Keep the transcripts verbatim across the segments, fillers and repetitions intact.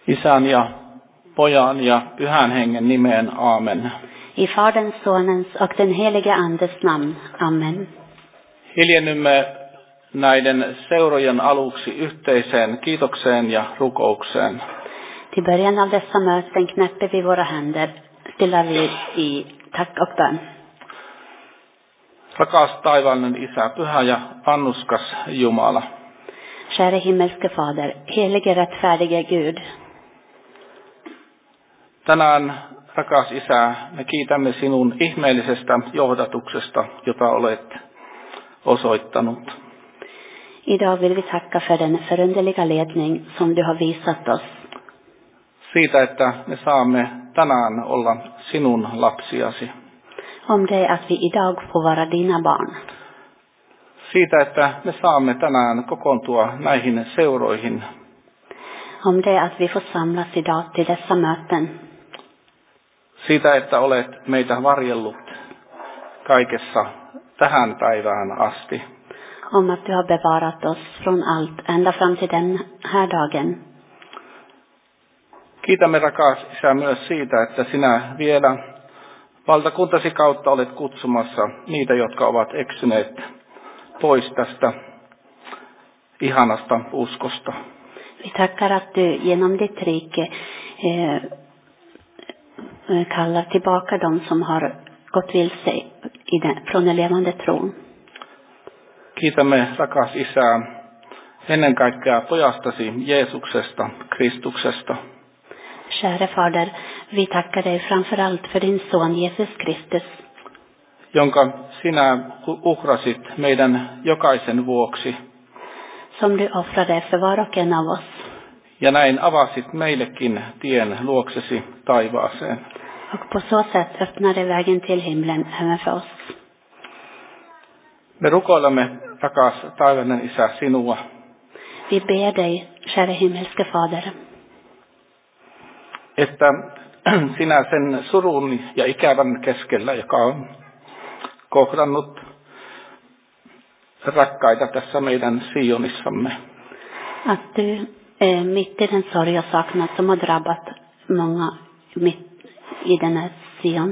Isän ja Pojan ja Pyhän Hengen nimeen, aamen. I Faderns, Sonens och den helige Andes namn. Amen. Hiljennymme näiden seurojen aluksi yhteiseen kiitokseen ja rukoukseen. Till början av dessa möten knäpper vi våra händer, stillar vi i tack och bön. Rakas taivaallinen Isä, pyhä ja annuskas Jumala. Käre himmelske Fader, helige rättfärdige Gud. Tänään, rakas Isä, me kiitämme sinun ihmeellisestä johdatuksesta, jota olet osoittanut. Idag vill vi tacka för den förunderliga ledning som du har visat oss. Siitä, että me saamme tänään olla sinun lapsiasi. Om det att vi idag får vara dina barn. Siitä, että me saamme tänään kokoontua näihin seuroihin. Om det att vi får samlas idag till dessa möten. Siitä, että olet meitä varjellut kaikessa tähän päivään asti. Om att du har bevarat oss från allt ända fram till den här dagen. Kiitämme, rakas Isä, myös siitä, että sinä vielä valtakuntasi kautta olet kutsumassa niitä, jotka ovat eksyneet pois tästä ihanasta uskosta. Vi tackar att du genom ditt rike eh, kallar tillbaka dem som har gått vilse i den, från den levande tron. Kiitämme, rakas Isä, ennen kaikkea pojastasi Jeesuksesta, Kristuksesta. Käre Fader, vi tackar dig framförallt för din son Jesus Kristus. Jonka sinä uhrasit meidän jokaisen vuoksi. Som du offrade för var och en av oss. Ja näin avasit meillekin tien luoksesi taivaaseen. Och på så sätt öppnade vägen till himlen även för oss. Me rukoilemme, rakas taivainen Isä, sinua. Vi ber dig, käre himmelske Fader. Että sinä sen surun ja ikävän keskellä, joka on kohdannut rakkaita tässä meidän Sionissamme. Att du eh, mitt i den sorg och saknad som har drabbat många mitt i den här Sion.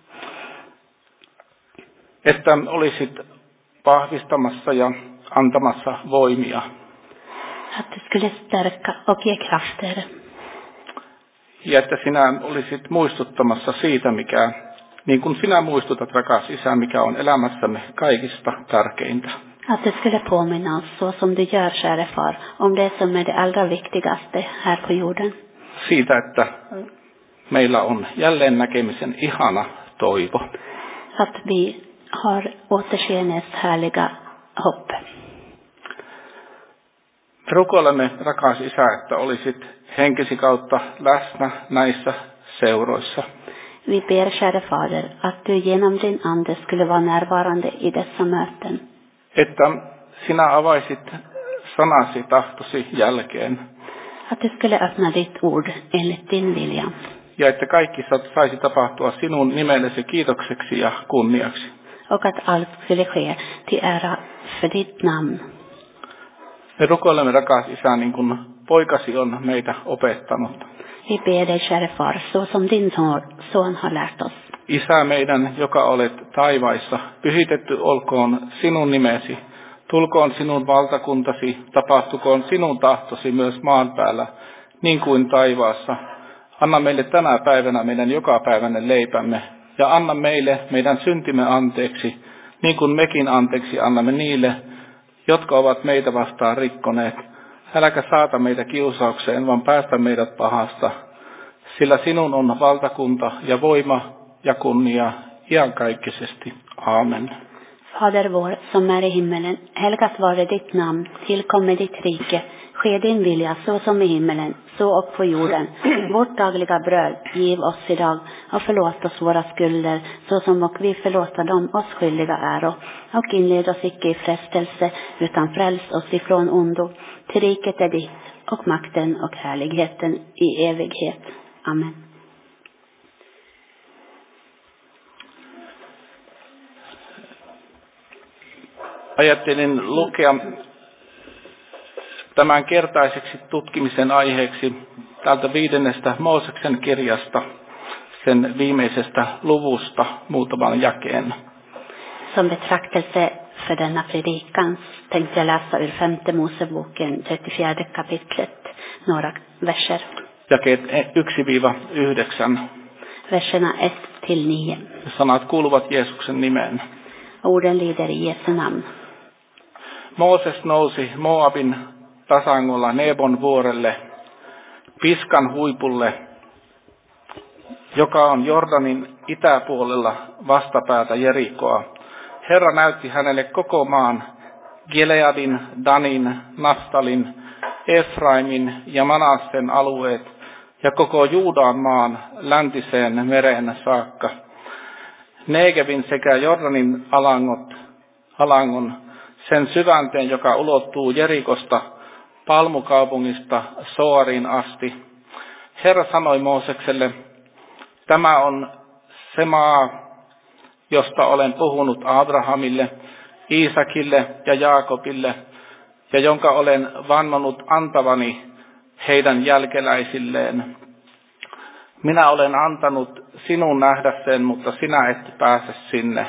Että olisit vahvistamassa ja antamassa voimia. Att du skulle stärka och ge krafter. Ja että sinä olisit muistuttamassa siitä, mikä, niin kuin sinä muistutat, rakas Isä, mikä on elämässämme kaikista tärkeintä. Att du skulle påminna oss så som du gör, käre far, om det som är det allra viktigaste här på jorden. Siitä, että meillä on jälleen näkemisen ihana toivo. Att vi har återseenes härliga hopp. Rukoilemme, rakas Isä, että olisit henkesi kautta läsnä näissä seuroissa. Vi ber, käre Fader, att du genom din ande skulle vara närvarande i dessa möten. Että sinä avaisit sanasi tahtosi jälkeen. Att du skulle öppna ditt ord enligt din vilja. Ja että kaikki saisi tapahtua sinun nimellesi kiitokseksi ja kunniaksi. Och att allt skulle ske till ära för ditt namn. Me rukoilemme, rakas Isä, niin kuin poikasi on meitä opettanut. Vi ber dig, käre far, så som din son har lärt oss. Isä meidän, joka olet taivaissa, pyhitetty olkoon sinun nimesi. Tulkoon sinun valtakuntasi, tapahtukoon sinun tahtosi myös maan päällä, niin kuin taivaassa. Anna meille tänä päivänä meidän jokapäiväinen leipämme, ja anna meille meidän syntimme anteeksi, niin kuin mekin anteeksi annamme niille, jotka ovat meitä vastaan rikkoneet. Äläkä saata meitä kiusaukseen, vaan päästä meidät pahasta, sillä sinun on valtakunta ja voima ja kunnia iankaikkisesti. Aamen. Fader vår, som är i himmelen, helgat vare ditt namn, tillkomme ditt rike, ske din vilja så som i himmelen, så och på jorden. Vårt dagliga bröd giv oss idag och förlåt oss våra skulder, så som och vi förlåter dem oss skyldiga äro. Och inled oss icke i frestelse, utan fräls oss ifrån ondo. Till riket är ditt, och makten och härligheten i evighet. Amen. Ajattelin lukea tämän kertaiseksi tutkimisen aiheeksi täältä viidennestä Mooseksen kirjasta, sen viimeisestä luvusta muutaman jakeen. Som betraktelse för denna predikan tänkte jag läsa ur femte Moseboken trettiofjärde kapitlet några verser. Jakeet yksi yhdeksän. Verserna ett till nio. Sanat kuuluvat Jeesuksen nimeen. Orden lyder i Jesu namn. Mooses nousi Moabin tasangolla Nebon vuorelle, Piskan huipulle, joka on Jordanin itäpuolella vastapäätä Jerikoa. Herra näytti hänelle koko maan, Gileadin, Danin, Naftalin, Efraimin ja Manassen alueet ja koko Juudan maan läntiseen mereen saakka. Negevin sekä Jordanin alangot, alangon, sen syvänteen, joka ulottuu Jerikosta, Palmukaupungista Soariin asti. Herra sanoi Moosekselle, tämä on se maa, josta olen puhunut Abrahamille, Iisakille ja Jaakobille, ja jonka olen vannonut antavani heidän jälkeläisilleen. Minä olen antanut sinun nähdä sen, mutta sinä et pääse sinne.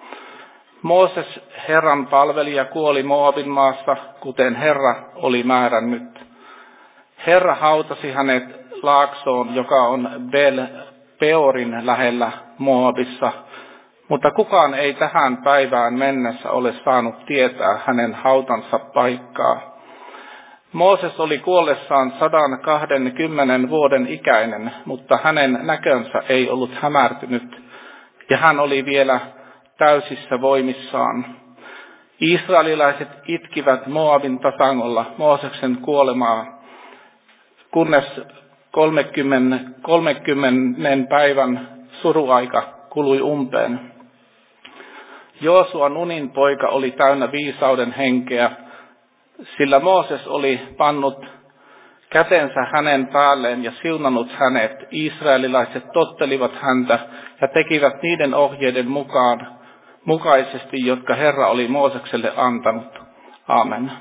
Mooses, Herran palvelija, kuoli Moabin maassa, kuten Herra oli määrännyt. Herra hautasi hänet laaksoon, joka on Bel Peorin lähellä Moabissa, mutta kukaan ei tähän päivään mennessä ole saanut tietää hänen hautansa paikkaa. Mooses oli kuollessaan sadan kahdenkymmenen vuoden ikäinen, mutta hänen näkönsä ei ollut hämärtynyt, ja hän oli vielä täysissä voimissaan. Israelilaiset itkivät Moabin tasangolla Mooseksen kuolemaa, kunnes kolmekymmentä, kolmenkymmenen päivän suruaika kului umpeen. Joosua Nunin poika oli täynnä viisauden henkeä, sillä Mooses oli pannut kätensä hänen päälleen ja siunannut hänet. Israelilaiset tottelivat häntä ja tekivät niiden ohjeiden mukaan, mukaisesti, jotka Herra oli Moosekselle antanut. Amen.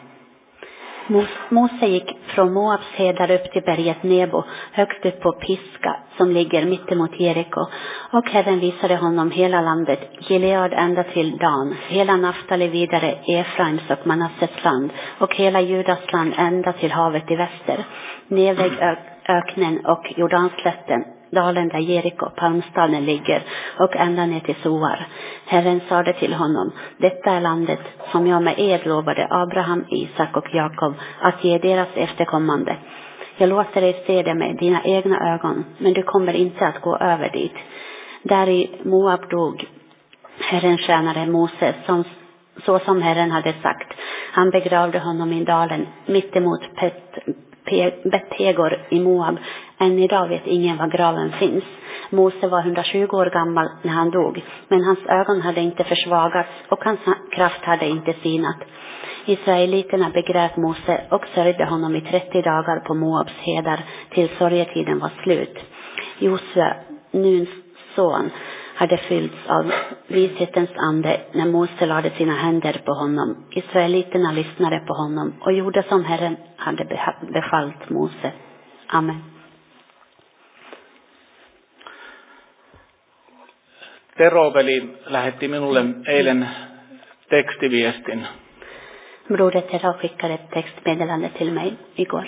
Mose gick från Moabs hedar upp till berget Nebo, högst upp på Piska, som ligger mittemot Jeriko. Och Herren visade honom hela landet, Gilead ända till Dan, hela Naftali vidare, Efraims och Manasses land, och hela Judas land ända till havet i väster, Neveg öknen och Jordanslätten, dalen där Jeriko, palmstallen ligger, och ända ner till Soar. Herren sade till honom, detta är landet som jag med ed lovade Abraham, Isak och Jakob att ge deras efterkommande. Jag låter dig se det med dina egna ögon, men du kommer inte att gå över dit. Där i Moab dog Herren tjänare Moses, som, så som Herren hade sagt. Han begravde honom i dalen mittemot Pet, Bet-Pegor i Moab. Än idag vet ingen var graven finns. Mose var hundratjugo år gammal när han dog, men hans ögon hade inte försvagats och hans kraft hade inte sinat. Israeliterna begrät Mose och sörjde honom i trettio dagar på Moabs hedar till sorgetiden var slut. Josua, Nuns son, hade fyllts av vishetens ande när Mose lade sina händer på honom. Israeliterna lyssnade på honom och gjorde som Herren hade befallt Mose. Amen. Tero-veli lähetti minulle eilen tekstiviestin. Broder Tero skickade ett textmeddelande till mig igår.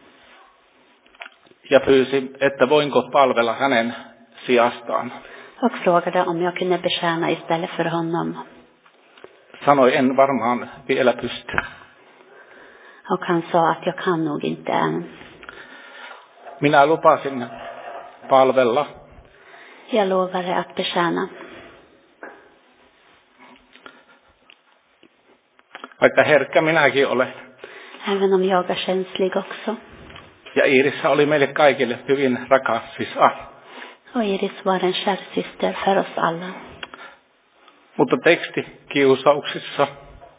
Ja pyysi, että voinko palvella hänen sijastaan. Och frågade om jag kunde betjäna istället för honom. Sanoi, en varmaan vielä pysty. Och han sa att jag kan nog inte än. Minä lupasin palvella. Jag lovade att betjäna. Vaikka herkkä minäkin olen. Även om jag är känslig också. Ja Iirissa oli meille kaikille hyvin rakas sisar. Och Iris var en kär syster för oss alla. Mutta tekstikiusauksissa.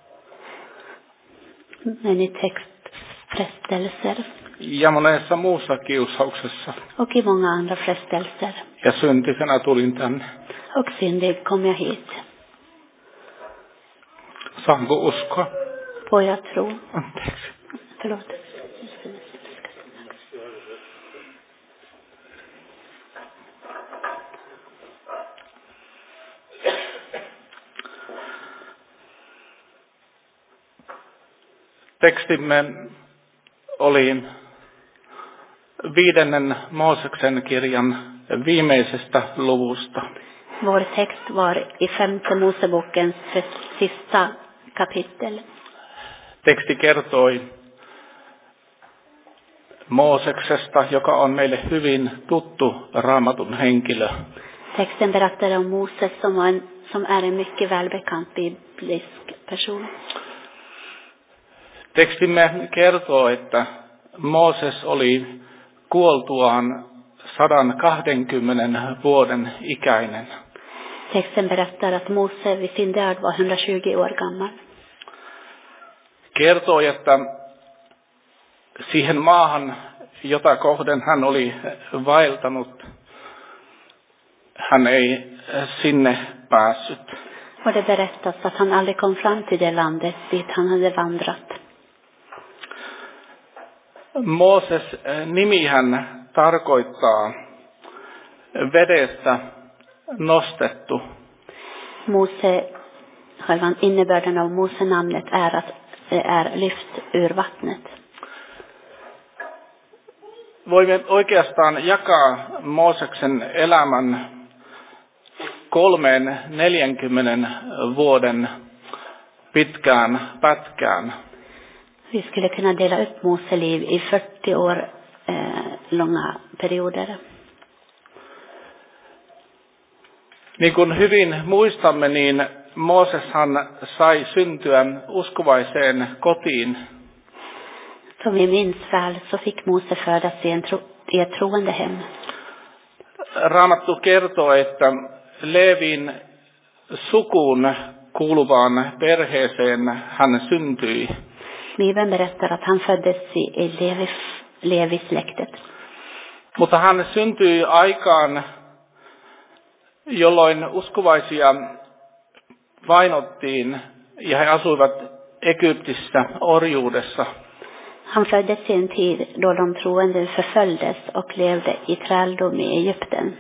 Men i textfrestelser. Ja monessa muussa kiusauksessa. Och i många andra frestelser. Ja syntisenä tulin tänne. Och syndig kom jag hit. Saanko uskoa? Får jag tro? Anteeksi. Förlåt. Tekstimme oli viidennen Mooseksen kirjan viimeisestä luvusta. Vår text var i femte Mosebokens sista kapitel. Teksti kertoi Mooseksesta, joka on meille hyvin tuttu Raamatun henkilö. Texten berättar om Moses som, en, som är en mycket välbekant biblisk person. Tekstimme kertoo, että Mooses oli kuoltuaan sata kaksikymmentä vuoden ikäinen. Texten berättar att Mose vid sin död var hundratjugo år gammal. Kertoo, että siihen maahan, jota kohden hän oli vaeltanut, hän ei sinne päässyt. Och det berättas att han aldrig kom fram till det landet dit han hade vandrat. Mooses nimihän tarkoittaa vedestä nostettu. Mose, själva innebörden av Mose namnet är att det är lyft ur vattnet. Voimme oikeastaan jakaa Mooseksen elämän kolmeen neljänkymmenen vuoden pitkään pätkään. Vi skulle kunna dela upp Mose liv i fyrtio år eh, långa perioder. Niin kuin hyvin muistamme, niin Mooseshan sai syntyä uskovaiseen kotiin. Som vi minns väl så fick Mose födas i, en tro, i ett troende hem. Raamattu kertoo, että Leevin sukuun kuuluvaan perheeseen hän syntyi. Bibeln berättar att han föddes i, i Levis, Levis-släktet. Mutta hän syntyi aikaan, jolloin uskovaisia vainottiin ja he asuivat Egyptissä orjuudessa. Han föddes i en tid då de troende förföljdes och levde i träldom i Egypten.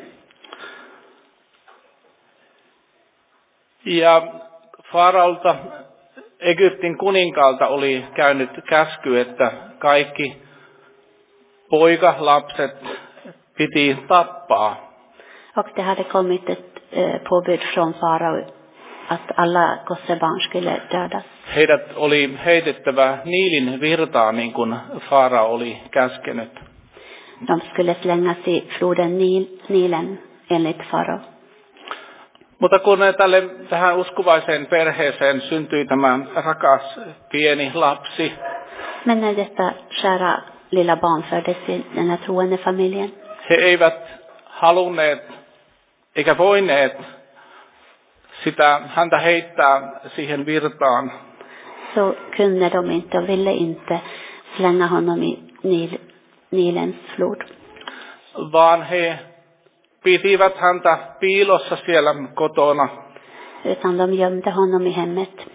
Ja Faraolta, Egyptin kuninkaalta oli käynyt käsky, että kaikki poikalapset piti tappaa. Och det hade kommit ett eh, påbud från farao att alla gossebarn skulle dödas. Heidät oli heitettävä Niilin virtaan, niin kuin Farao oli käskenyt. De skulle slängas i floden Nil, Nilen enligt farao. Mutta kun tälle, tähän uskovaiseen perheeseen syntyi tämä rakas pieni lapsi, Men när detta kära lilla barn föddes i den här troende familjen, he eivät halunneet eikä voineet sitä häntä heittää siihen virtaan. så kunde de inte och ville inte slänga honom i Nil, Nilens flod. Vaan he pitivät häntä piilossa siellä kotona. Utan de gömde honom i hemmet.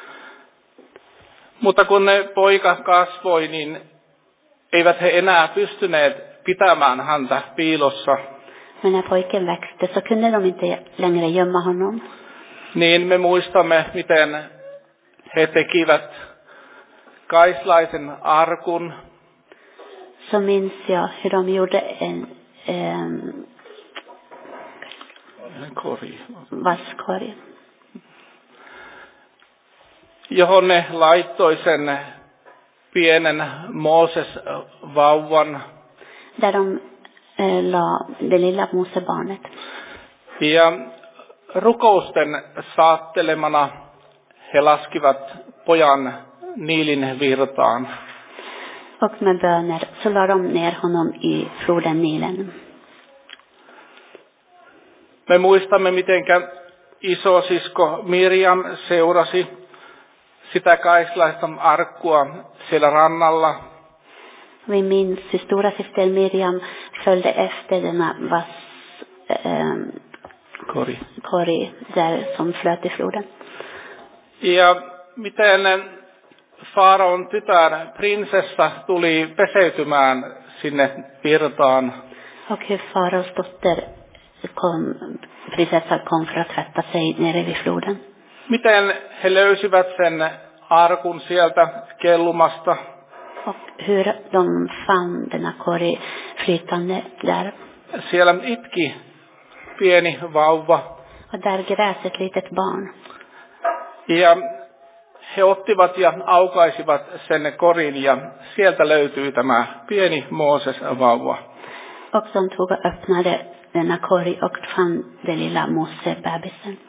Mutta kun ne poika kasvoi, niin eivät he enää pystyneet pitämään häntä piilossa. Men när pojken växte så kunde de inte längre gömma honom. Niin me muistamme, miten he tekivät kaislaisen arkun. Så minns jag hur de gjorde en um, Kori. vasskorg. Johon ne laittoi sen pienen Mooses-vauvan. Där de eh, la det lilla Mosebarnet. Ja rukousten saattelemana he laskivat pojan Niilin virtaan. Och med böner så la de ner honom i floden Nilen. Me muistamme, miten isosisko Miriam seurasi sitä kaislaista arkkua siellä rannalla. Vi minns hur stora syster Miriam följde efter denna vass eh, Kori. korg där som flöt i floden. Ja miten Faraon tytär, prinsessa, tuli peseytymään sinne virtaan. Och hur faraos dotter kom, prinsessa kom för att tvätta sig nere vid floden. Miten he löysivät sen arkun sieltä kellumasta. Och hur de fann denna korg flytande där. Siellä itki pieni vauva. Och där grät ett litet barn. Ja he ottivat ja aukaisivat sen korin ja sieltä löytyi tämä pieni Mooses vauva. Och de tog och öppnade denna korg och fann den lilla Mose-bebisen.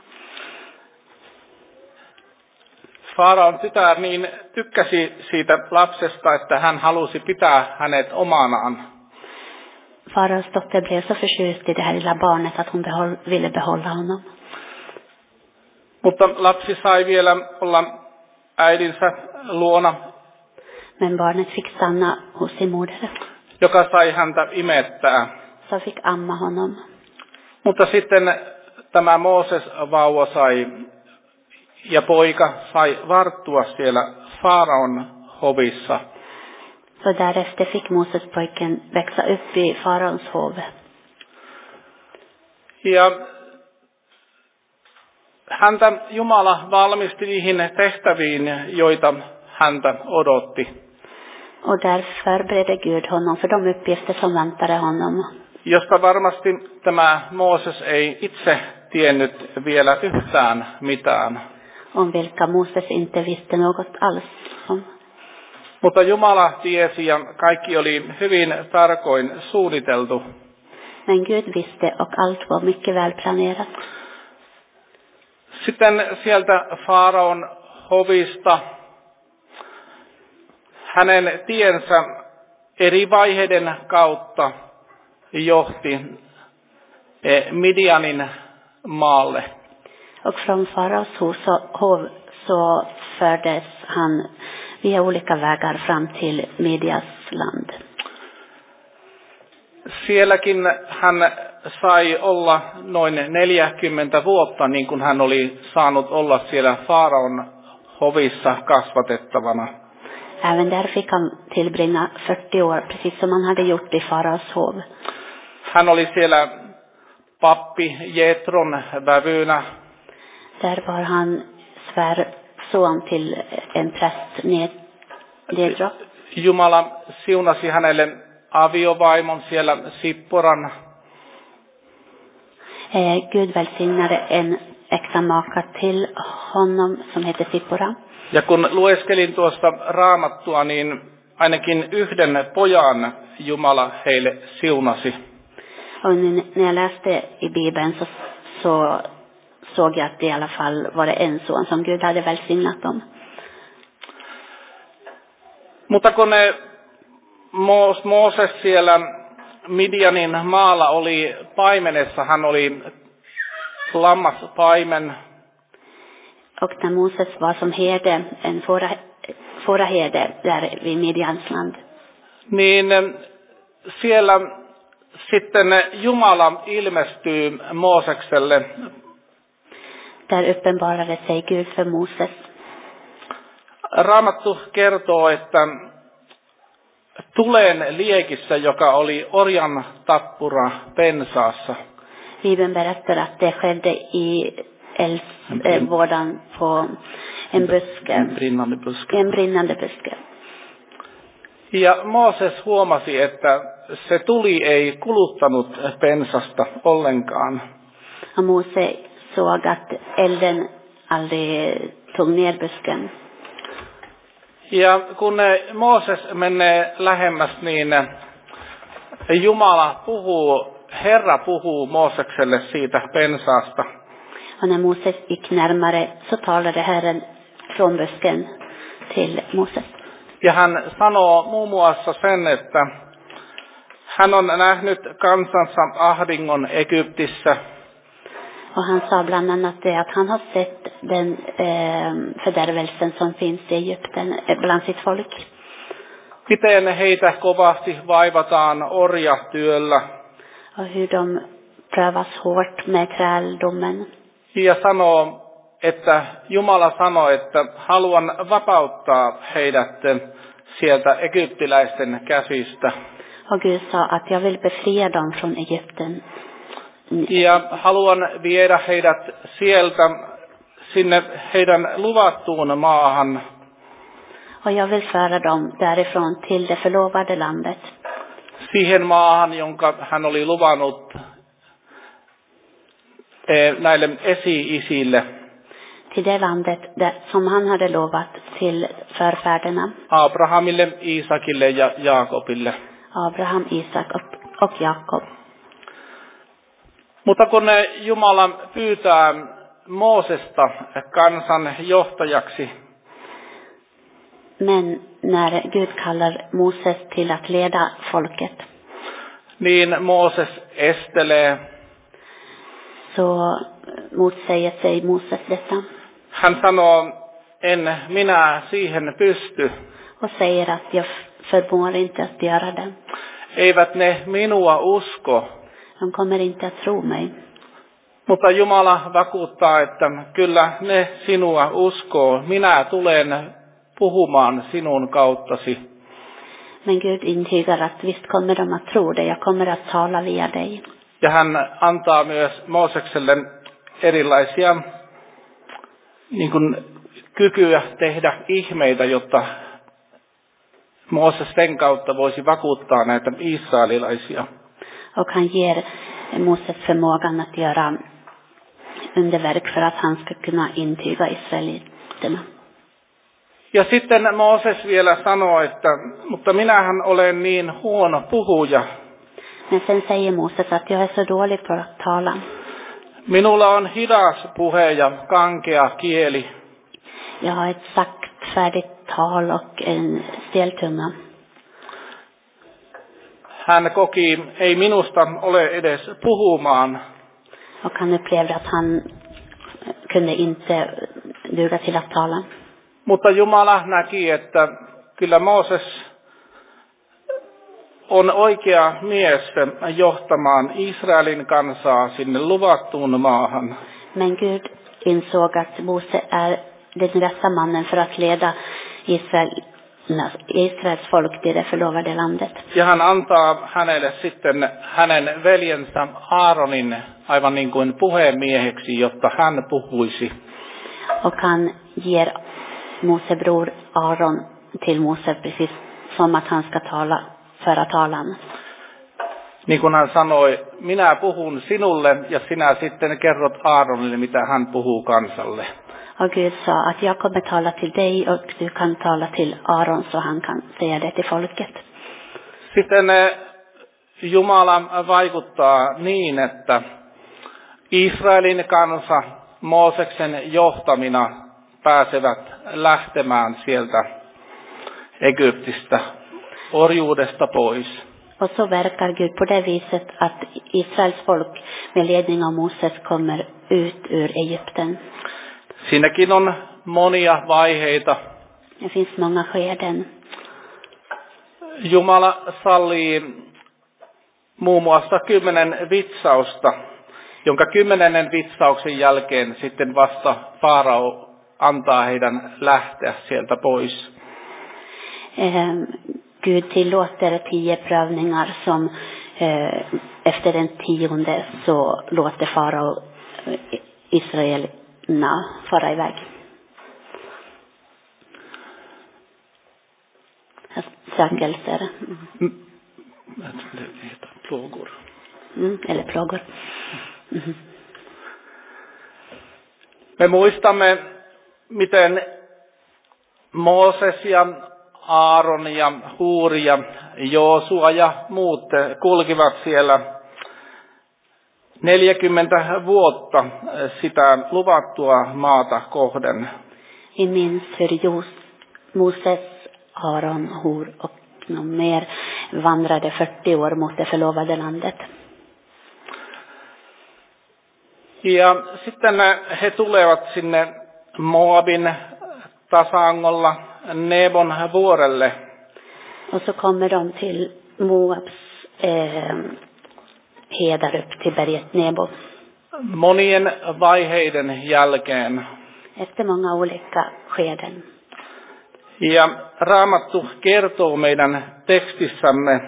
Faraon tytär niin tykkäsi siitä lapsesta, että hän halusi pitää hänet omanaan. Faraos dotter blev så förtjust i det här lilla barnet att hon behåll, ville behålla honom. Mutta lapsi sai vielä olla äidinsä luona, Men barnet fick stanna hos sin moder. joka sai häntä imettää. Så fick amma honom. Mutta sitten tämä Mooses vauva sai ja poika sai varttua siellä Faraon hovissa. Så därefter fick Moses pojken växa upp i faraons hov. Ja häntä Jumala valmisti niihin tehtäviin, joita häntä odotti. Och där förberedde Gud honom för de uppgifter som väntade honom. Josta varmasti tämä Mooses ei itse tiennyt vielä yhtään mitään. Om vilka Moses inte visste något alls om. Mutta Jumala tiesi ja kaikki oli hyvin tarkoin suunniteltu. Men Gud visste och allt var mycket väl planerat. Sitten sieltä Faraon hovista hänen tiensä eri vaiheiden kautta johti Midianin maalle. Och från faraos hov så fördes han via olika vägar fram till Midias land. Sielläkin hän sai olla noin neljäkymmentä vuotta, niin kuin hän oli saanut olla siellä Faraon hovissa kasvatettavana. Även där fick han tillbringa fyrtio år, precis som han hade gjort i faraos hov. Hän oli siellä pappi Jetron vävynä. Där var han svärson till en präst Jetro. Jumala siunasi hänelle aviovaimon siellä Sipporan. Eh, Gud välsignade en äkta maka till honom som heter Sippora. Ja kun lueskelin tuosta Raamattua, niin ainakin yhden pojan Jumala heille siunasi. Och när jag läste i Bibeln så, så såg jag att det i alla fall var det en son som Gud hade välsignat dem. Mutta kun ne Mooses siellä Midianin maalla oli paimenessa, hän oli lammaspaimen. Och när Moses var som herde, en fåra, fåraherde där vid Midians land. Niin siellä sitten Jumala ilmestyy Moosekselle. Där uppenbarade sig Gud för Moses. Raamattu kertoo, että tulen liekissä, joka oli orjan tappura pensaassa. Bibeln berättar att det skedde i eldsvådan på en buske. En brinnande buske. En brinnande buske. Ja Mooses huomasi, että se tuli ei kuluttanut pensasta ollenkaan. Och Mose såg att elden aldrig tog ner busken. Ja kun Mooses menee lähemmäs, niin Jumala puhuu, Herra puhuu Moosekselle siitä pensaasta. Och när Moses gick närmare så talade Herren från busken till Moses. Ja hän sanoo muun muassa sen, että hän on nähnyt kansansa ahdingon Egyptissä. Och han sa bland annat det att han har sett den eh, fördärvelsen som finns i Egypten eh, bland sitt folk. Miten heitä kovasti vaivataan orjatyöllä. Och hur de prövas hårt med träldomen. Ja sanoo, että Jumala sanoi, että haluan vapauttaa heidät sieltä egyptiläisten käsistä. Och Gud sa att jag vill befria dem från Egypten. Ja haluan viedä heidät sieltä sinne heidän luvattuun maahan. Och jag vill föra dem därifrån till det förlovade landet. Siihen maahan, jonka hän oli luvannut näille esi-isille. Till det landet där, som han hade lovat till förfäderna. Abrahamille, Iisakille ja Jaakobille. Abraham, Isak och, och Jakob. Mutta kun Jumala pyytää Moosesta kansan johtajaksi, men när Gud kallar Moses till att leda folket, niin Mooses estelee. Så motsäger sig Moses detta. Hän sanoo, en minä siihen pysty. Och säger att jag förmår inte att göra det. Eivät ne minua usko. De kommer inte att tro mig. Mutta Jumala vakuuttaa, että kyllä ne sinua uskoo. Minä tulen puhumaan sinun kauttasi. Men Gud intygar att visst kommer de att tro det. Jag kommer att tala via dig. Ja hän antaa myös Moosekselle erilaisia niin kuin, kykyä tehdä ihmeitä, jotta Mooses sen kautta voisi vakuuttaa näitä israelilaisia. Och han ger Moses förmågan att göra underverk för att han ska kunna intyga israeliterna. Ja sitten Mooses vielä sanoo, että mutta minähän olen niin huono puhuja. Men sen säger Moses att jag är så dålig på att tala. Minulla on hidas puhe ja kankea kieli. Jag har ett saktfärdigt tal och en stel tunga. Hän koki, ei minusta ole edes puhumaan. Och han upplevde att han kunde inte duga till att tala. Mutta Jumala näki, että kyllä Mooses on oikea mies johtamaan Israelin kansaa sinne luvattuun maahan. Men Gud insåg att Mose är den rätta mannen för att leda Israel, Israels folk till det förlovade landet. Ja hän antaa hänelle sitten hänen veljensä Aaronin aivan niin kuin puhemieheksi, jotta hän puhuisi. Och han ger Mose bror Aaron till Mose precis som att han ska tala, föra talan. Niin kuin hän sanoi, minä puhun sinulle ja sinä sitten kerrot Aaronille, mitä hän puhuu kansalle. Och Gud sa att jag kommer tala till dig och du kan tala till Aaron så han kan säga det till folket. Sitten Jumala vaikuttaa niin, että Israelin kansa Mooseksen johtamina pääsevät lähtemään sieltä Egyptistä orjuudesta pois. Och så verkar Gud på det viset att Israels folk med ledning av Moses kommer ut ur Egypten. Siinäkin on monia vaiheita. Det finns många skeden. Jumala sallii muun muassa kymmenen vitsausta, jonka kymmenennen vitsauksen jälkeen sitten vasta Farao antaa heidän lähteä sieltä pois. Eh, Gud tillåter tio prövningar som eh, efter den tionde så låter Farao Israelerna fara iväg. Sökelser. Mm. Det heter plågor. Mm, eller plågor. Mm. Me muistamme, miten Mooses ja Aaron ja Huuri ja Joosua ja muut kulkivat siellä neljäkymmentä vuotta sitä luvattua maata kohden. Vi minns hur Moses, Aaron, Hur och någon mer vandrade fyrtio år mot det förlovade landet. Ja sitten he tulevat sinne Moabin tasangolla Nebon vuorelle. Och så kommer de till Moabs eh, hedar upp till berget Nebo. Monien vaiheiden jälkeen. Efter många olika skeden. Ja Raamattu kertoo meidän tekstissämme,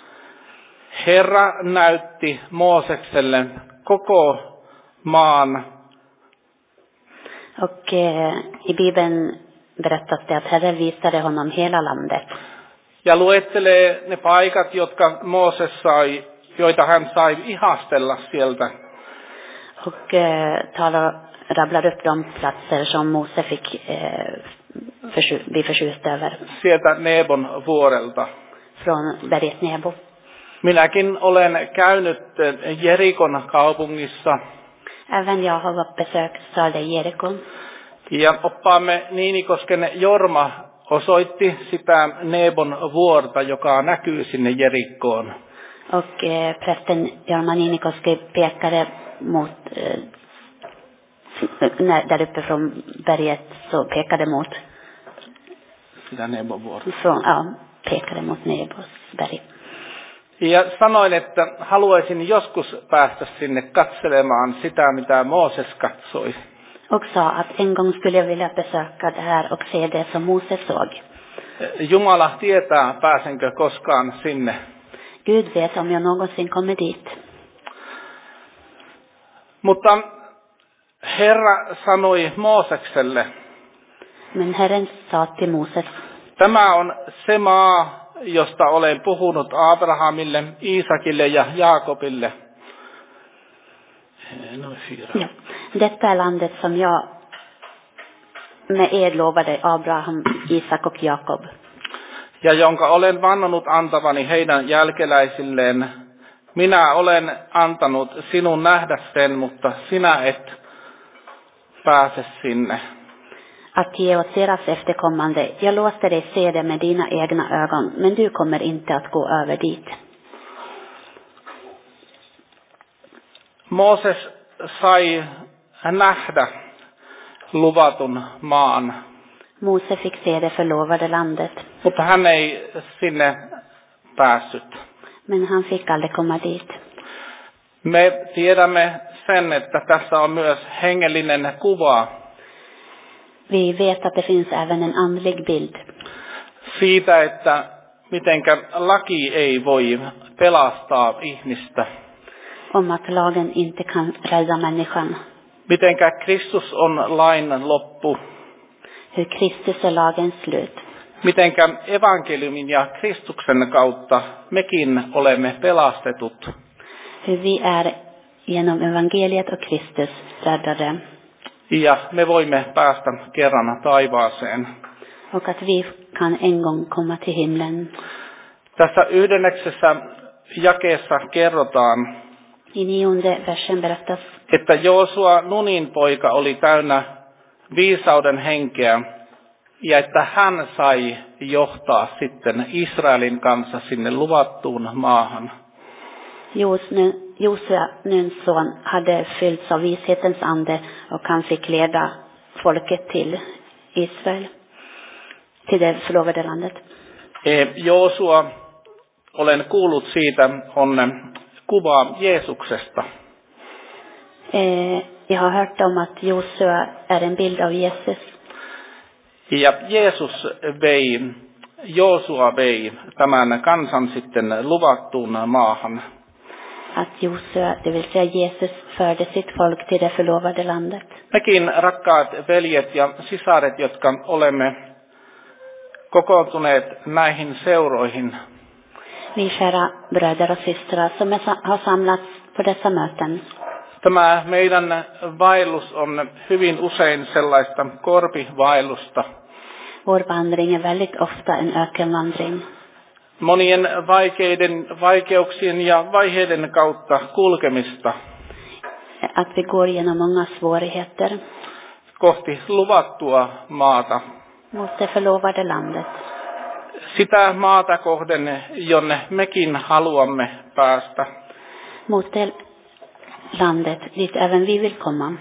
Herra näytti Moosekselle koko maan. Och eh, i Bibeln berättas det att Herren visade honom hela landet. Ja luettelee ne paikat, jotka Mooses sai, joita hän sai ihastella sieltä. Och eh, talar, rabblar upp de platser som Mose fick eh, försju, bli förtjust över. Sieltä Nebon vuorelta. Från berget Nebo. Minäkin olen käynyt Jerikon kaupungissa. Även jag har besökt staden Jerikon. Ja oppaamme Niinikosken Jorma osoitti sitä Nebon vuorta, joka näkyy sinne Jerikkoon. Och eh, prästen Jorma Niinikoski pekade mot eh, när, där uppe från berget så pekade mot sitä Nebon vuorta. Från, ja, pekade mot Nebos berg. Ja sanoin, että haluaisin joskus päästä sinne katselemaan sitä, mitä Mooses katsoi. Och sa att en gång skulle jag vilja besöka det här och se det som Moses såg. Jumala tietää, pääsenkö koskaan sinne. Gud vet om jag någonsin kommer dit. Mutta Herra sanoi Moosekselle, Men Herren sa till Moses, tämä on se maa, josta olen puhunut Abrahamille, Iisakille ja Jaakobille. Ja, detta är landet som jag med ed lovade Abraham, Isak och Jakob. Ja jonka olen vannonut antavani heidän jälkeläisilleen. Minä olen antanut sinun nähdä sen, mutta sinä et pääse sinne. Att ge åt deras efterkommande. Jag låter dig se det med dina egna ögon, men du kommer inte att gå över dit. Mooses sai nähdä luvatun maan. Mose fick se det förlovade landet. Mutta hän ei sinne päässyt. Men han fick aldrig komma dit. Me tiedämme sen, että tässä on myös hengellinen kuva. Vi vet att det finns även en andlig bild. Siitä, että mitenkä laki ei voi pelastaa ihmistä. Om att lagen inte kan rädda människan. Mitenkä Kristus on lain loppu. Hur Kristus är lagens slut. Mitenkä evankeliumin ja Kristuksen kautta mekin olemme pelastetut. Hur vi är genom evangeliet och Kristus räddade. Ja me voimme päästä kerran taivaaseen. Och att vi kan en gång komma till himlen. Tässä yhdenneksessä jakeessa kerrotaan, I nionde versen berättas, että Joosua Nunin poika oli täynnä viisauden henkeä ja että hän sai johtaa sitten Israelin kanssa sinne luvattuun maahan. Josua, Nuns son, hade fyllts av vishetens ande och han fick leda folket till Israel, till det förlovade landet. Joosua, olen kuullut siitä, on kuva Jeesuksesta. Eh, jag har hört om att Josua är en bild av Jesus. Ja Jeesus vei, Joosua vei tämän kansan sitten luvattuun maahan. Att Josua, det vill säga Jesus, förde sitt folk till det förlovade landet. Mekin rakkaat veljet ja sisaret, jotka olemme kokoontuneet näihin seuroihin. Vi kära bröder och systrar som har samlats på dessa möten. Tämä meidän vaellus on hyvin usein sellaista korpivaellusta. Vår vandring är väldigt ofta en ökenvandring. Monien vaikeiden, vaikeuksien ja vaiheiden kautta kulkemista. Att vi går genom många svårigheter. Kohti luvattua maata. Mot det förlovade landet. Sitä maata kohden, jonne mekin haluamme päästä. Mot det landet dit även vi vill komma.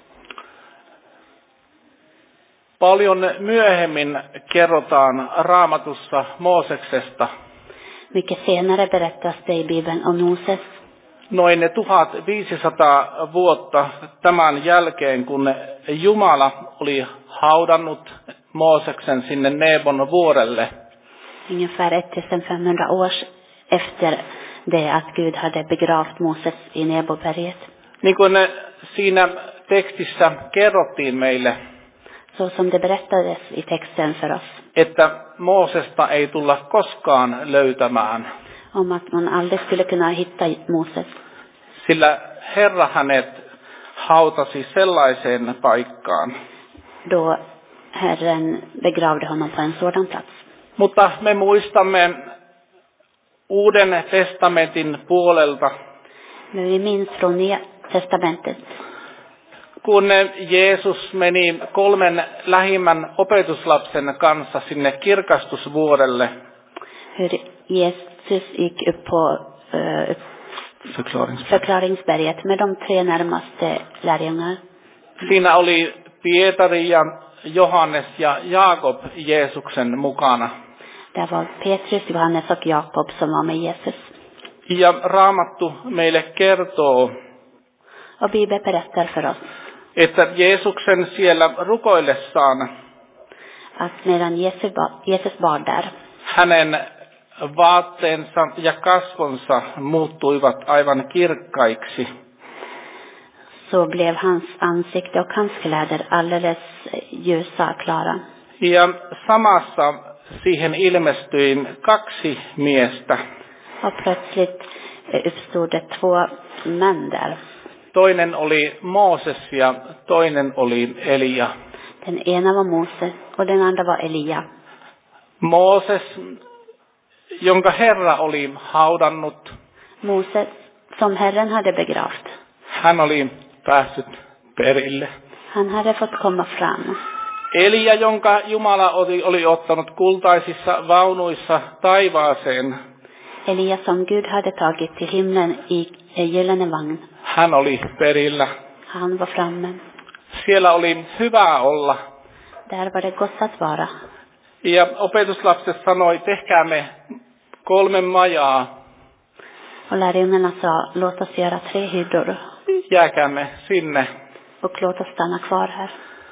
Paljon myöhemmin kerrotaan Raamatussa Mooseksesta. Mycket senare berättas det i Bibeln om Moses. Noin tuhatviisisataa vuotta tämän jälkeen, kun Jumala oli haudannut Mooseksen sinne Nebon vuorelle. Ungefär femtonhundra år efter det att Gud hade begravt Moses i Neboberget. Niin kuin siinä tekstissä kerrottiin meille. Så som det berättades i texten för oss. Että Moosesta ei tulla koskaan löytämään. Om att man aldrig skulle kunna hitta Moses. Sillä Herra hänet hautasi sellaiseen paikkaan. Då Herren begravde honom på en sådan plats. Mutta me muistamme Uuden testamentin puolelta, Men vi minns från Nya testamentet. kun Jeesus meni kolmen lähimmän opetuslapsen kanssa sinne kirkastusvuorelle. Hur Jesus gick upp på uh, Förklaringsberg. förklaringsberget med de tre närmaste lärjungar. Siinä oli Pietari ja Johannes ja Jaakob Jeesuksen mukana. Där var Petrus, Johannes och Jakob som var med Jesus. Ja Raamattu meille kertoo, Och Bibeln berättar för oss että Jeesuksen siellä rukoillessaan att medan Jesus bad, Jesus bad där, hänen vaatteensa ja kasvonsa muuttuivat aivan kirkkaiksi. så blev hans ansikte och hans kläder alldeles ljusa, klara. Ja samassa siihen ilmestyi kaksi miestä. Och plötsligt uppstod det två män där. Toinen oli Mooses ja toinen oli Elia. Den ena var Moses och den andra var Elia. Mooses, jonka Herra oli haudannut, Moses som Herren hade begravt. hän oli päässyt perille. Han hade fått komma fram. Elia, jonka Jumala oli, oli ottanut kultaisissa vaunuissa taivaaseen, Elia som Gud hade tagit till himlen i gyllene vagn. hän oli perillä. Han var framme. Siellä oli hyvä olla. Där var det gott att vara. Ja opetuslapset sanoi, tehkäämme kolme majaa, Och lärjungarna sa, låt oss göra tre hyddor jääkäämme sinne. och låt oss stanna kvar här.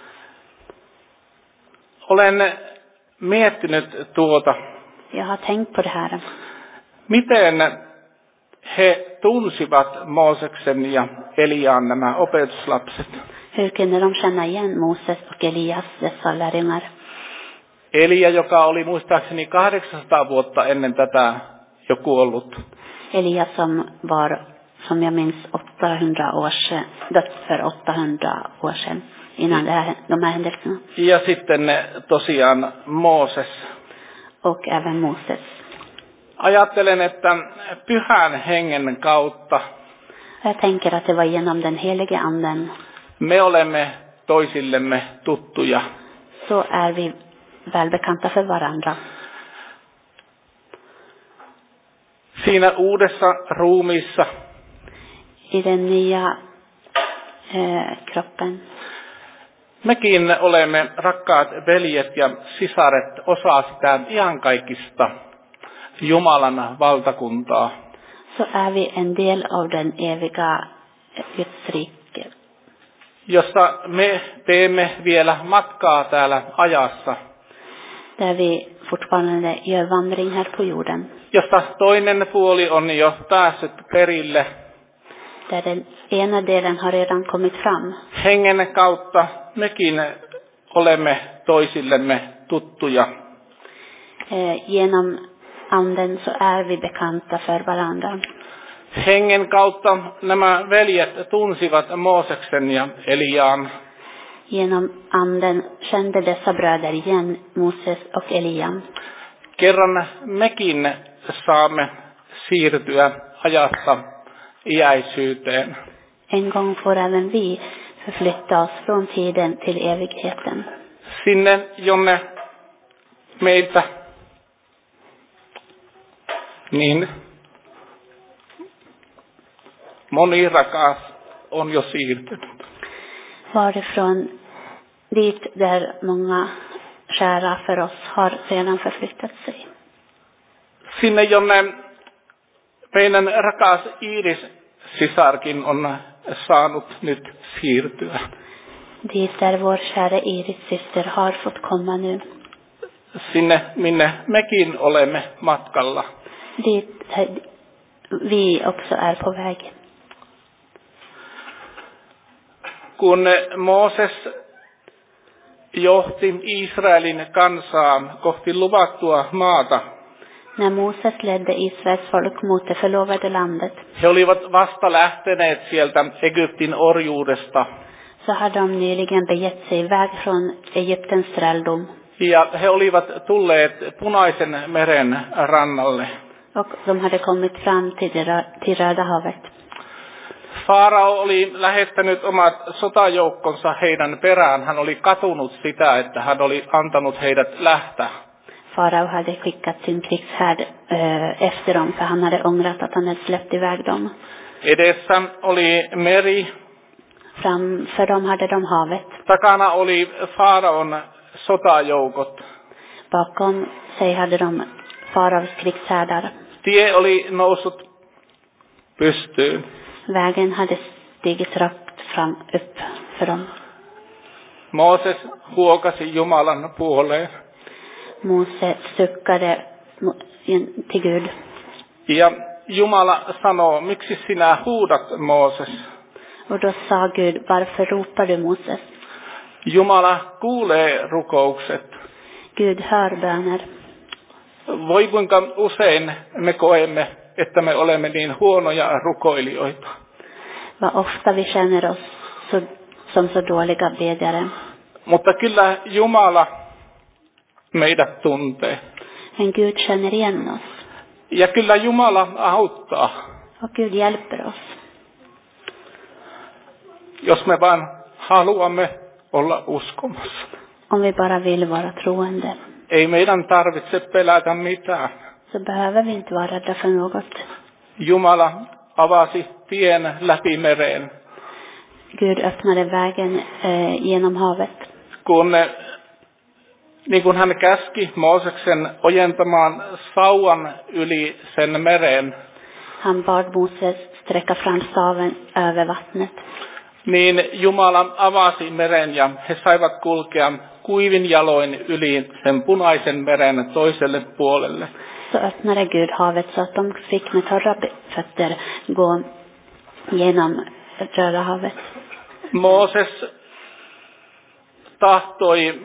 Olen miettinyt tuota, Jag har tänkt på det här. miten he tunsivat Mooseksen ja Eliaan, nämä opetuslapset. Hur kunde de känna igen Moses och Elias, dessa lärjungar? Elia, joka oli muistaakseni kahdeksansataa vuotta ennen tätä jo kuollut. Elias som var, som jag minns, åttahundra år sedan, dött för åttahundra år sedan innan det här, de här händelserna. Ja sitten tosiaan Mooses. Och även Moses. Ajattelen, että pyhän hengen kautta Jag tänker att det var genom den helige anden. me olemme toisillemme tuttuja. Så är vi välbekanta för varandra. Siinä uudessa ruumiissa I den nya eh, kroppen. mekin olemme, rakkaat veljet ja sisaret, osa sitä iankaikkista Jumalan valtakuntaa. Så är vi en del av den eviga Guds rike. Jossa me teemme vielä matkaa täällä ajassa. Där vi fortfarande gör vandring här på jorden. Josta toinen puoli on jo päässyt perille. Där den ena delen har redan kommit fram. Hengen kautta mekin olemme toisillemme tuttuja. Eh, genom anden så är vi bekanta för varandra. Hengen kautta nämä veljet tunsivat Mooseksen ja Eliaan. Genom anden kände dessa bröder igen Moses och Elia. Kerran mekin saamme siirtyä ajassa iäisyyteen. En gång får även vi förflytta oss från tiden till evigheten. Sinne, jonne meiltä niin moni rakas on jo siirtynyt. Varifrån dit där många kära för oss har redan förflyttat sig. Sinne, jonne meidän rakas Iiris sisarkin on saanut nyt siirtyä. Dit där vår kära Iris syster har fått komma nu. Sinne, minne mekin olemme matkalla. Dit vi också är på väg. Kun Mooses johti Israelin kansaa kohti luvattua maata. När Moses ledde Israels folk mot det förlovade landet, He olivat vasta lähteneet sieltä Egyptin orjuudesta. så hade de nyligen begett sig iväg från Egyptens träldom. Ja he olivat tulleet Punaisen meren rannalle. Och de hade kommit fram till, det, rö- till Röda havet. Farao oli lähettänyt omat sotajoukkonsa heidän perään. Hän oli katunut sitä, että hän oli antanut heidät lähteä. Farao hade skickat sin krigshärd äh, efter dem, för han hade ångrat att han hade släppt iväg dem. Edessä oli meri, Framför dem hade de havet. takana oli Faraon sotajoukot. Bakom sig hade de Faraos krigshärdar. Tie oli noussut pystyyn. Vägen hade stigit rakt fram upp för dem. Mooses huokasi Jumalan puoleen. Mose suckade mo- in- till Gud. Ja Jumala sanoo, miksi sinä huudat, Mooses? Och då sa Gud, varför ropar du Moses? Jumala kuulee rukoukset. Gud hör böner. Voi kuinka usein me koemme, että me olemme niin huonoja rukoilijoita. Vad ofta vi känner oss så, som så dåliga bedjare. Mutta kyllä Jumala meidät tuntee. Men Gud känner igen oss. Ja kyllä Jumala auttaa, Och Gud hjälper oss. jos me vain haluamme olla uskomassa. Om vi bara vill vara troende. Ei meidän tarvitse pelätä mitään. Så behöver vi inte vara rädda för något. Jumala avasi tien läpi mereen. Gud öppnade vägen eh, genom havet. Kun, niin kuin hän käski Mooseksen ojentamaan sauvan yli sen mereen, Han bad Moses sträcka fram staven över vattnet. niin Jumala avasi meren ja he saivat kulkea kuivin jaloin yli sen Punaisen meren toiselle puolelle. Så öppnade Gud havet så att de fick med torra fötter gå genom Röda havet. Mooses tahtoi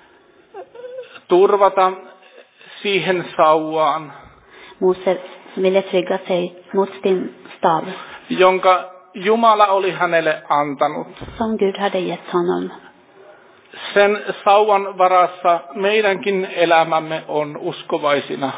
turvata siihen sauvaan, Moses ville trygga sig mot sin stav jonka Jumala oli hänelle antanut. som Gud hade gett honom. Sen sauvan varassa meidänkin elämämme on uskovaisina.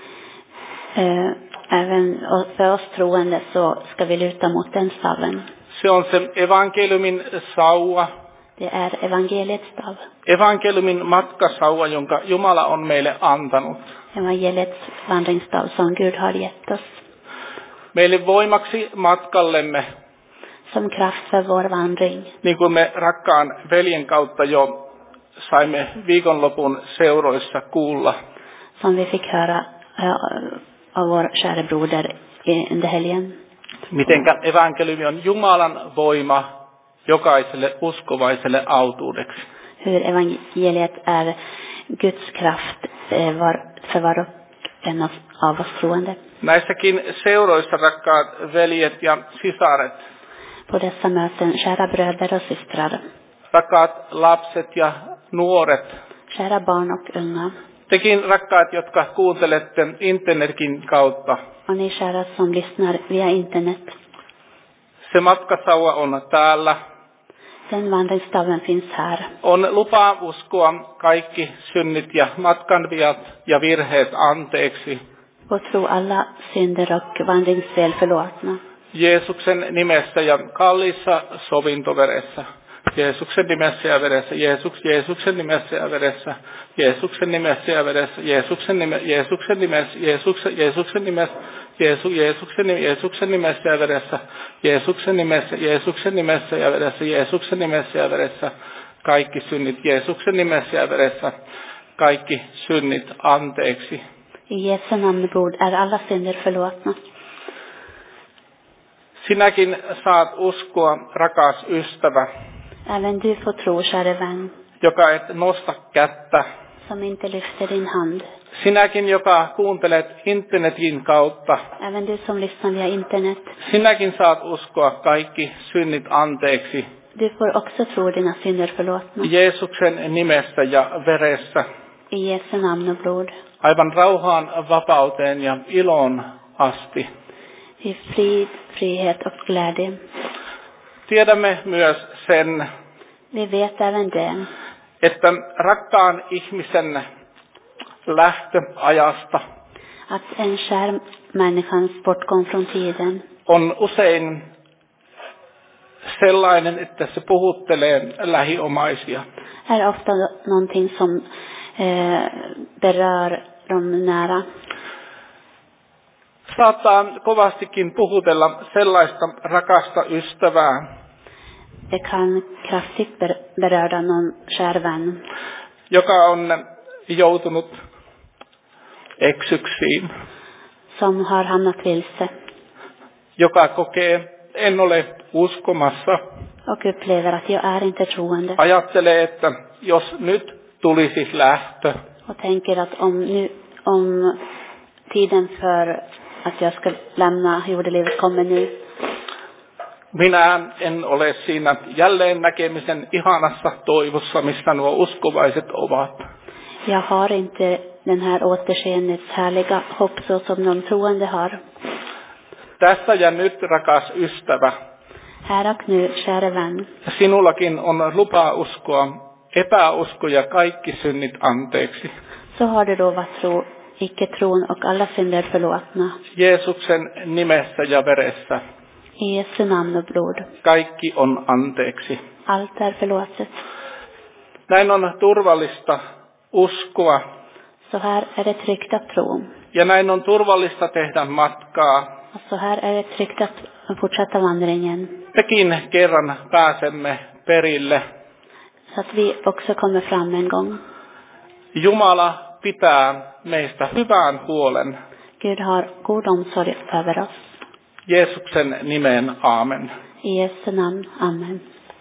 Eh, Även för oss troende så ska vi luta mot den staven. Se on se evankeliumin sauva, Det är evangeliets stav. evankeliumin matkasauva, jonka Jumala on meille antanut. Evangeliets vandringsstav som Gud har gett oss. Meille voimaksi matkallemme, Som kraft för vår vandring. niin kuin me rakkaan veljen kautta jo saimme viikonlopun seuroissa kuulla. Som vi fick höra eh, av vår kära broder i- under helgen. Mitenkä evankeliumi on Jumalan voima jokaiselle uskovaiselle autuudeksi. Hur evangeliet är Guds kraft eh, var, för var och en av, av oss troende. Näissäkin seuroissa, rakkaat veljet ja sisaret, På dessa möten, kära bröder och systrar, rakkaat lapset ja nuoret, kära barn och unga, tekin rakkaat, jotka kuuntelette internetin kautta, och ni kära som lyssnar via internet. se matkasauva on täällä. Den vandringsstaven finns här. On lupa uskoa kaikki synnit ja matkanviat ja virheet anteeksi. Och tro alla synder och vandringsfel förlåtna. Jeesuksen nimessä ja kalliissa sovintoveressä. Jeesuksen nimessä ja veressä. Jeesus, Jeesuksen nimessä ja veressä. Jeesuksen nimessä ja veressä. Jeesuksen nimessä, Jeesuksen nimessä, Jeesuksen, Jeesuksen nimessä, Jeesu, Jeesuksen nimessä, Jeesuksen nimessä ja veressä. Jeesuksen nimessä, Jeesuksen nimessä ja veressä. Jeesuksen nimessä ja veressä. Kaikki synnit Jeesuksen nimessä ja veressä. Kaikki synnit anteeksi. I Jesu namn bror är alla synder förlåtna. Sinäkin saat uskoa, rakas ystävä, Även du får tro, kära vän, joka et nosta kättä. som inte lyfter din hand. Sinäkin, joka kuuntelet internetin kautta. Även du som lyssnar via internet. Sinäkin saat uskoa kaikki synnit anteeksi du får också tro dina synder förlåtna. Jeesuksen nimessä ja veressä. I Jesu namn och blod. Aivan rauhaan, vapauteen ja iloon asti. I frid, frihet och glädje. Tiedämme myös sen, Vi vet även det. että rakkaan ihmisen lähtöajasta Att en kär människans bortgång från tiden on usein sellainen, että se puhuttelee lähiomaisia. är ofta någonting som eh, berör de nära. Saattaa kovastikin puhutella sellaista rakasta ystävää, Det kan kraftigt beröra någon kär vän joka on joutunut eksyksiin, som har hamnat vilse joka kokee, en ole uskomassa, och upplever att jag är inte troende ajattelee, että jos nyt tulisi lähtö, och tänker att om, nu, om tiden för att jag ska lämna jordelivet kommer nu, minä en ole siinä jälleen näkemisen ihanassa toivossa, missä nuo uskovaiset ovat. jag har inte den här återseenets härliga hopp så som de troende har. Tässä ja nyt, rakas ystävä, Här och nu, kära vän, sinullakin on lupa uskoa epäusko ja kaikki synnit anteeksi. så har du lov att tro, icke tron och alla synder förlåtna. Jeesuksen nimessä ja veressä I Jesu namn och blod. kaikki on anteeksi. Allt är förlåtet. Näin on turvallista uskoa Så här är det tryggt att tro. ja näin on turvallista tehdä matkaa. Och så här är det tryggt att fortsätta vandringen. Mekin kerran pääsemme perille. Så att vi också kommer fram en gång. Jumala pitää meistä hyvän huolen. Gud har god omsorg över oss. Jeesuksen nimeen, aamen. I Jesu namn, amen.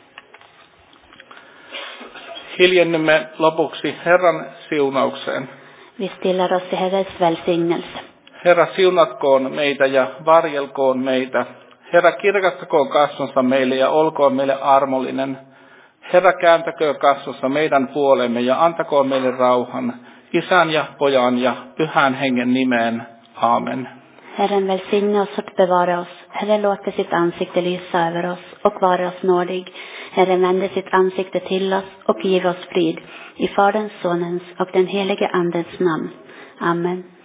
Hiljennymme lopuksi Herran siunaukseen. Vi stillar oss i Herrens välsignelse. Herra, siunatkoon meitä ja varjelkoon meitä. Herra, kirkastakoon kasvonsa meille ja olkoon meille armollinen. Herra, kääntäköön kasvonsa meidän puolemme ja antakoon meille rauhan. Isän ja Pojan ja Pyhän Hengen nimeen. Amen. Herren välsigne oss och bevara oss. Herren låter sitt ansikte lysa över oss och vara oss nådig. Herren vänder sitt ansikte till oss och ger oss frid. I Faderns, Sonens och den helige Andens namn. Amen.